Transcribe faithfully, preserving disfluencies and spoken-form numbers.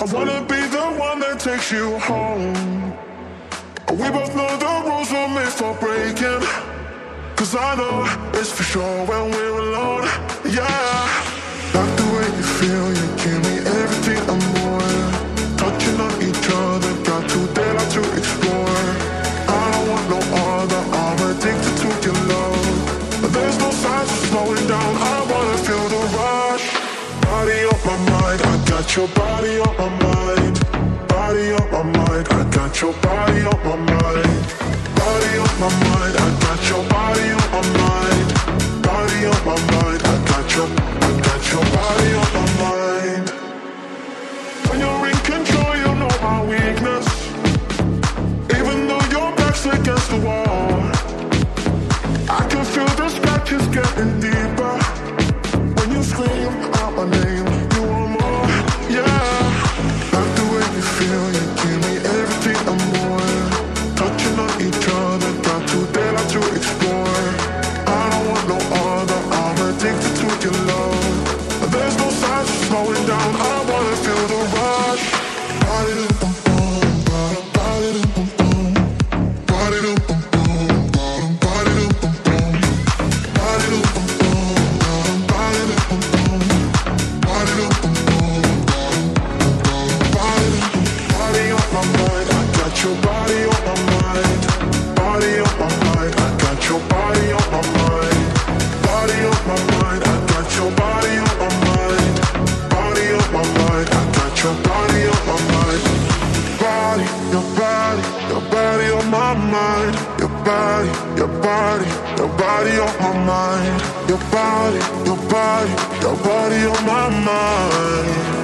wanna be the one that takes you home. We both know the rules were made for breaking, 'cause I know it's for sure when we're alone. Yeah, like the way you feel, you give me everything and more. Touching on each other, got too daylight to explore. I don't want no other, I'm addicted to your love. There's no signs of slowing down, I wanna feel the rush. Body on my mind, I got your body on my mind. Body on my mind, I got your body on my mind. Body on my mind, I got your body on my mind. Body on my mind, I got your, I got your body on my mind. When you're in control, you know my weakness. Even though your back's against the wall, I can feel the scratches getting deeper. When you scream out my name, you want more, yeah. Like the way you feel, you give me everything and more. Touching on each other, got too daylight to explore. I don't want no other, I'm addicted to your love. There's no signs of slowing down, I wanna feel the rush. Body to boom boom, bottom, body to boom boom. Body to boom boom, bottom, body to boom boom. Body to boom boom, bottom, body to boom boom. Body to boom boom, bottom, bottom, body to boom. Body on my mind, I got your body on my mind. Body on my mind, I got your body on my mind. Body on my mind, I got your body on my mind. Body on my mind, I got your body on my mind. Body, your body, your body on my mind. Your body, your body, your body on my mind. Your body, your body, your body on my mind.